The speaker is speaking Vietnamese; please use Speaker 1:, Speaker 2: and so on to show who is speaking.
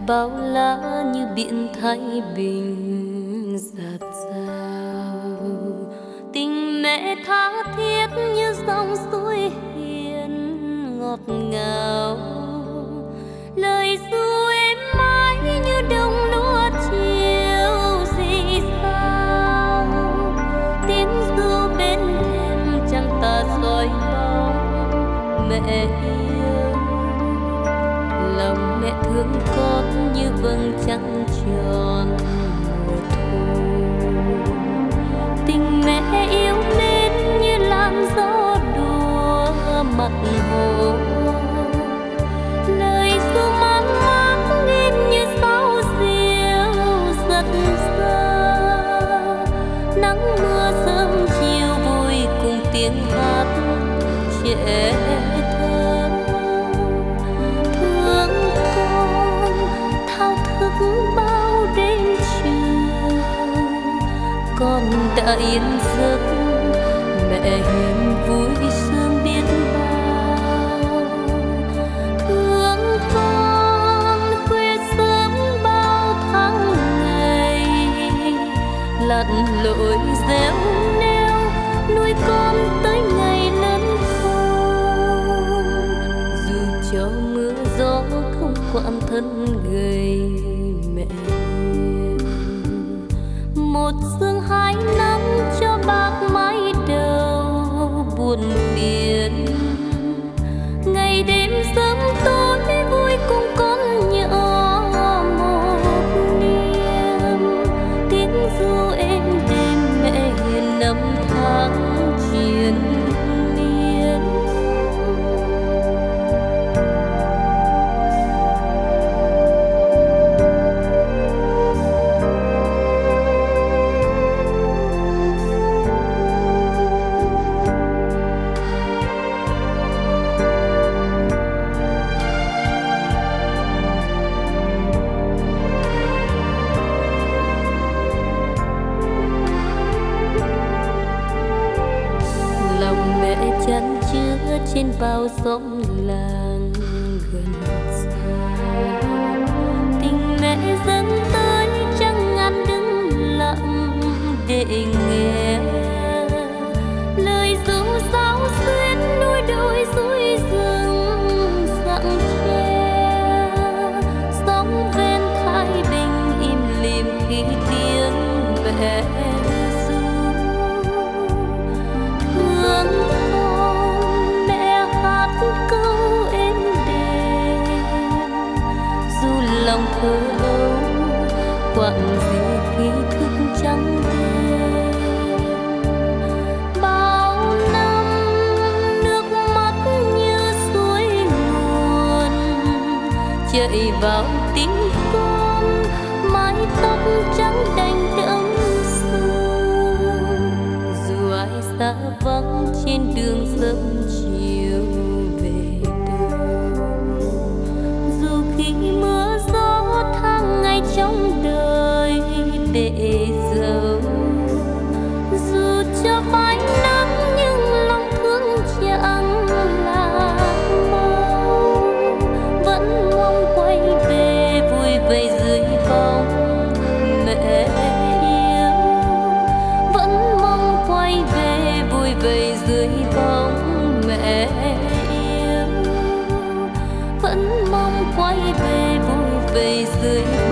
Speaker 1: bao la như biển Thái Bình dạt dào. Tình mẹ tha thiết như dòng suối hiền ngọt ngào. Lời ru êm mãi như đồng lúa chiều rì rào. Tiếng ru bên thềm chẳng tà soi bóng mẹ yêu. Lòng mẹ thương con như vầng trăng tròn mùa thu. Tình mẹ yêu mến như làn gió đùa mặt hồ. Lời ru man mát im như sao diều giật ra. Nắng mưa sớm chiều vui cùng tiếng hát trẻ thơ. Thương con thao thức bao đêm trường. Con đã yên giấc mẹ hiền vui sương biết bao. Thương con khuya sớm bao tháng ngày. Lặn lội réo neo nuôi con tới ngày lớn khôn. Dù cho mưa gió không quản thân gầy mẹ hiền. Một sương 2 năm cho bác mái đầu buồn phiền. Ngày đêm sớm tối vui cùng con nhỏ một niềm. Tiếng ru êm đêm mẹ hiền năm tháng triền miên. Lòng mẹ chan chứa trên bao sóng làng gần xa. Tình mẹ dâng tới chẳng ngăn đứng lặng để nghe. Lời ru sáo xuyên núi đồi suối rừng rặng tre. Sóng ven Thái Bình im lìm khi tiếng mẹ ru. Thương con mẹ hát câu êm đềm. Dù lòng thơ ấu quặn gì khi thức trắng đêm. Bao năm nước mắt như suối nguồn chạy vào tim con. Mái tóc trắng đành đẫm sương. Dù ai xa vắng trên đường sớm chiều về đâu. Dù khi mưa gió tháng ngày trong đời để dấu. Dù cho phai nắng nhưng lòng thương chẳng là mau. Vẫn mong quay về vui vầy dưới bóng mẹ yêu. Vẫn mong quay về vui vầy dưới bóng mẹ yêu. Vẫn mong quay về vui vầy dưới